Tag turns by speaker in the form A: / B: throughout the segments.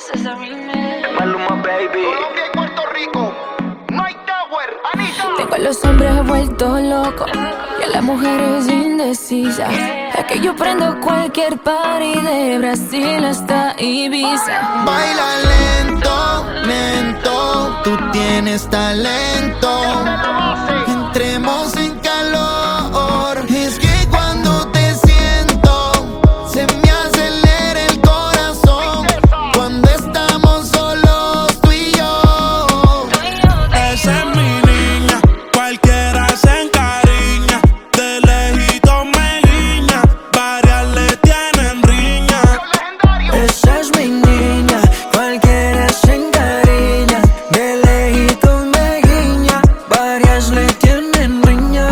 A: Maluma, baby.
B: Colombia y Puerto Rico. Mike Tower, Anita.
C: Tengo a los hombres vueltos locos y a las mujeres indecisas. Es que yo prendo cualquier party de Brasil hasta Ibiza.
D: Baila lento, lento, tú tienes talento. Entremos en calor. Es que cuando te siento, se me acelera el corazón. Cuando estamos solos tú y yo.
E: Esa es mi niña, cualquiera se encariña. De lejito me guiña, varias le tienen riña.
D: Esa es mi niña, cualquiera se encariña. De lejito me guiña, varias le tienen riña.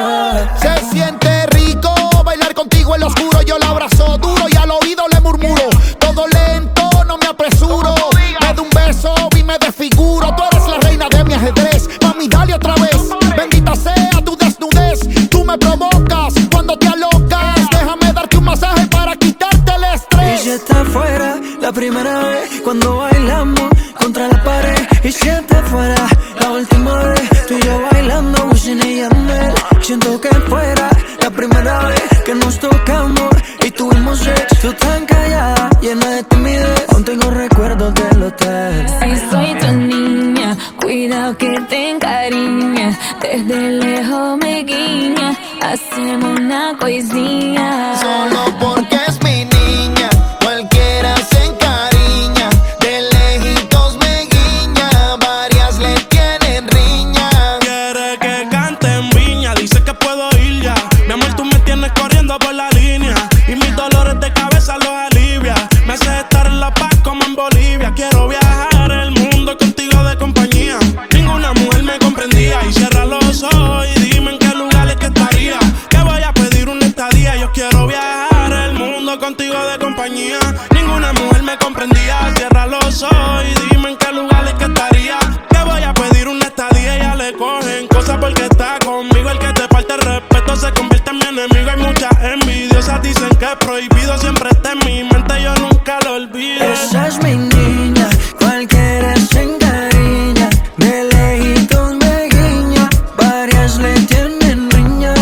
D: Se siente rico bailar contigo en lo oscuro. Yo la abrazo duro y al oído le murmuro. Todo lento, no me apresuro. Me da un beso y me desfiguro. Tú eres la reina de mi ajedrez. Mami, dale otra vez. Bendita sea tu desnudez. Tú me provocas cuando te alocas. Déjame darte un masaje para quitarte el estrés. Y si está fuera la primera vez cuando bailamos contra la pared. Y si está fuera la última vez tú y yo bailando Wisin y Yandel. Siento que fuera la primera vez que nos tocamos y tuvimos sexo tan callada, llena de timidez. Aún tengo recuerdos del hotel.
C: Si soy tu niña, cuidado que te encariñas. Desde lejos me guiñas, hacemos una coisinha.
D: Solo porque es mi niña, cualquiera se encariña. De lejitos me guiña, varias le tienen riña.
E: Quiere que cante en Viña, dice que puedo ir ya. Mi amor, tú me tienes corriendo por la línea y mis dolores de cabeza los alivia. Me hace estar en La Paz como en Bolivia. Quiero viajar el mundo contigo de compañía. Ninguna mujer me comprendía. Y cierra los ojos y dime en qué lugares que estaría. Que voy a pedir una estadía. Yo quiero viajar el mundo contigo de compañía. Ninguna mujer me comprendía. Cierra los ojos y dime en qué lugares que estaría. Que voy a pedir una estadía. Ya le cogen cosas porque está conmigo. El que te falta el respeto se convierte en mi enemigo. Hay muchas envidiosas, dicen que es prohibido. Siempre está en mi mente, yo nunca lo olvido.
D: Esa es mi niña, cualquiera se encariña. De lejitos me guiña, varias le tienen riña.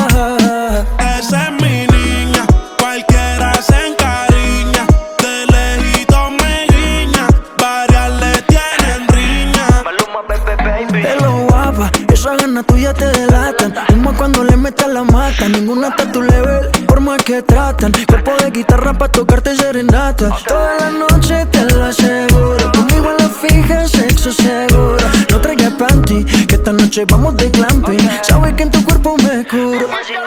E: Esa es mi niña, cualquiera se encariña. De lejito me guiña, varias le tienen riña.
A: Maluma, baby.
D: Hello guapa, esas ganas tuyas te delatan. Como cuando le metes la mata. Ninguna está a tu level, por más que tratan. Cuerpo de guitarra pa' tocarte serenata. Toda la noche te lo aseguro. Conmigo a la fija, sexo seguro. No traigas panty, que esta noche vamos de glamping. Sabes que en tu cuerpo me curo.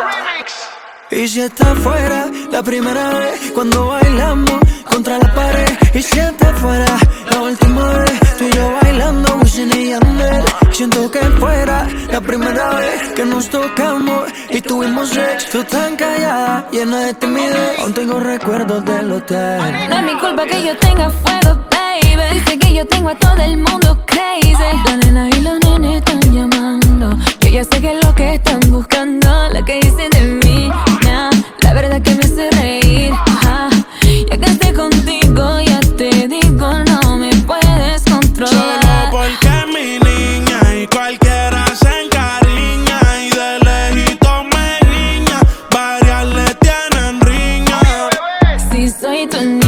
D: Y si está fuera la primera vez cuando bailamos contra la pared. Y si está fuera la última vez tú y yo bailando Wisin y Yandel. Siento que fuera la primera vez que nos tocamos y tuvimos sexo tan callada, llena de timidez. Aún tengo recuerdos del hotel.
C: No es mi culpa que yo tenga fuego, baby. Dice que yo tengo a todo el mundo crazy. La nena y los nenes están llamando. Yo ya sé que es lo que están buscando. Lo que dicen de mí, nah, la verdad que me hace reír. Ajá. Ya que esté contigo, ya te digo, no me puedes controlar.
E: Solo porque es mi niña y cualquiera se encariña. Y de lejito me guiña, varias le tienen riña.
C: Si soy tu niña,